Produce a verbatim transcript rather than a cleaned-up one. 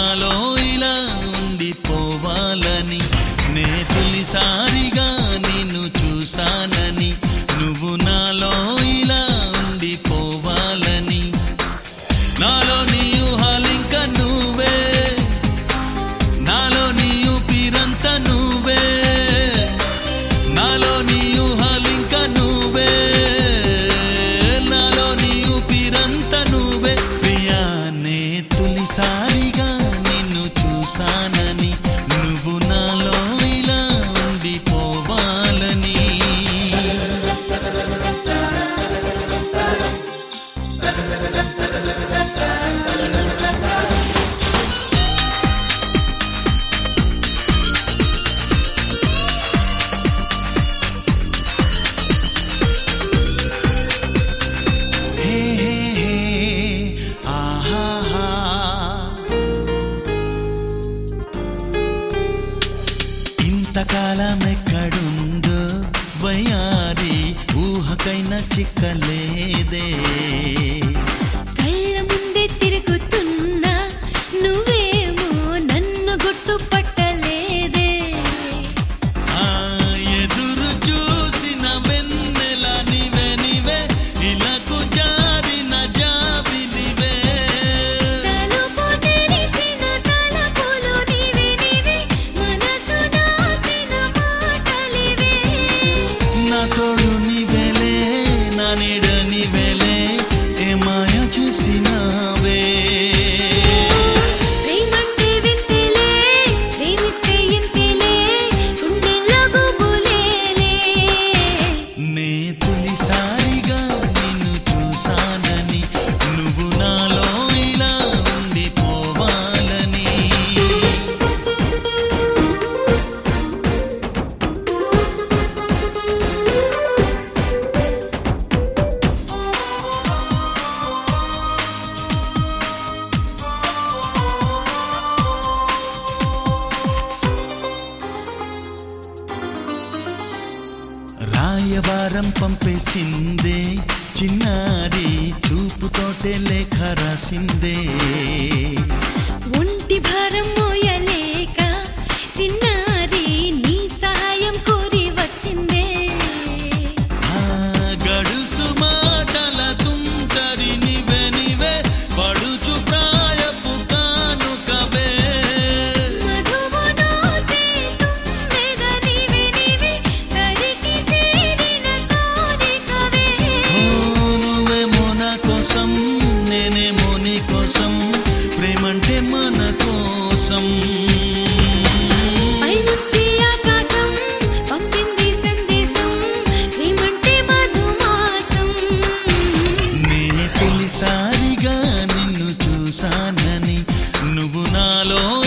నాలో ఇలా ఉండిపోవాలని నే తొలిసారిగా నిన్ను చూసానని నువ్వు నాలో ఇలా ఉండిపోవాలని నాలో నీ ఊహలింక నువ్వే నాలో నీ ఊపిరంత నువ్వే నాలో నీ ఊహలింక నువ్వే నాలో నీ ఊపిరంత నువ్వే ప్రియా నే తొలిసారిగా నిన్ను చూసానని నువ్వు నాలో ఇలా ఉండిపోవాలని ఇంతకాలం ఎక్కడుందో వయారి ఊహకైనా చిక్కలేదే కళ్ళ ముందే తిరుగుతున్నా నువ్వేమో నన్ను గుర్తుపట్టలేదే ఆ ఎదురు చూసిన వెన్నెల నివే నివే ఇలకు జారిన జాబిలివే తలుపు తెరిచిన తలుపులు నీవే నీవే మనసు దాచిన మాటలివే నా తోడు నీవేలే నా నీడ నీవేలే ఏ మాయ చూసినావే ప్రేమంటే వింతేలే ప్రేమిస్తే ఇంతేలే గుండెల్లో గుబులేలే నే తొలిసారిగా నిన్ను చూసానని నువ్వు నాలో ఇలా ఉండిపోవాలని రాయబారం పంపేసిందే చిన్నారి చూపుతోటే లేఖ రాసిందే ఒంటి భారం మోయలేక చిన్నారి నీ సహాయం కోరి వచ్చిందే ఆ గడుసు మాటల తుంటరి నివే నివే పడుచు ప్రాయపు కానుకవే మధువు నోచే తుమ్మెద నీవే నీవే దరికి చేరిన కోరికవే నువ్వేమో నా కోసం నేనేమో నీ కోసం ప్రేమంటే మన కోసం పైనుంచి ఆకాశం పంపింది సందేశం ప్రేమంటే మధుమాసం నే తొలిసారిగా నిన్ను చూసానని నువ్వు నాలో